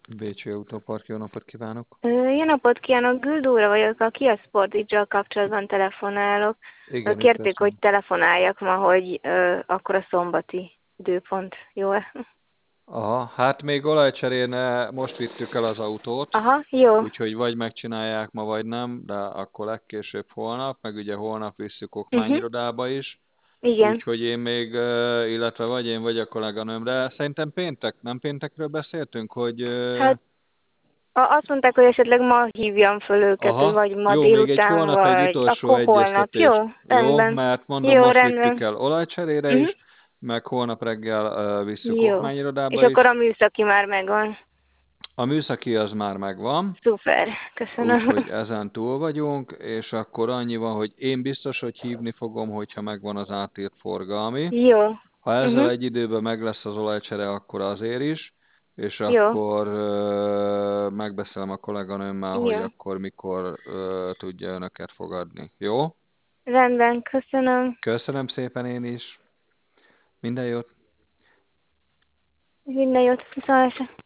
Bécsi Autópark, jó napot kívánok! Jó napot kívánok, Güldóra vagyok, a Kia Sportage-al kapcsolatban telefonálok. Igen, Kérték, hogy üdvözlöm. telefonáljak ma, hogy akkor a szombati időpont, jó-e? Aha, hát még olajcserén most vittük el az autót, Aha, jó. úgyhogy vagy megcsinálják ma, vagy nem, de akkor legkésőbb holnap, meg ugye holnap visszük Uh-huh. okmányirodába is, Igen. úgyhogy én még, illetve vagy én, vagy a kolléganőmre, szerintem péntek, nem péntekről beszéltünk, hogy Hát azt mondták, hogy esetleg ma hívjam föl őket, aha, vagy ma jó, még egy délután, holnap egy vagy utolsó akkor holnap. Jó, egyeztetés, jó? rendben. Mert mondom, Jó, most vittük rendben. el olajcserére Uh-huh. is, meg holnap reggel visszük Jó. És okmányirodába akkor is. a műszaki már megvan. A műszaki az már megvan, Szuper, köszönöm. úgyhogy ezen túl vagyunk, és akkor annyi van, hogy én biztos, hogy hívni fogom, hogyha megvan az átírt forgalmi. Jó. Ha ezzel Uh-huh. egy időben meg lesz az olajcsere, akkor azért is, és Jó. akkor megbeszélem a kolléganőmmel, hogy Jó. akkor mikor tudja önöket fogadni. Jó? Rendben, köszönöm. Köszönöm szépen én is. Minden jót! Minden jót, viszontlátásra.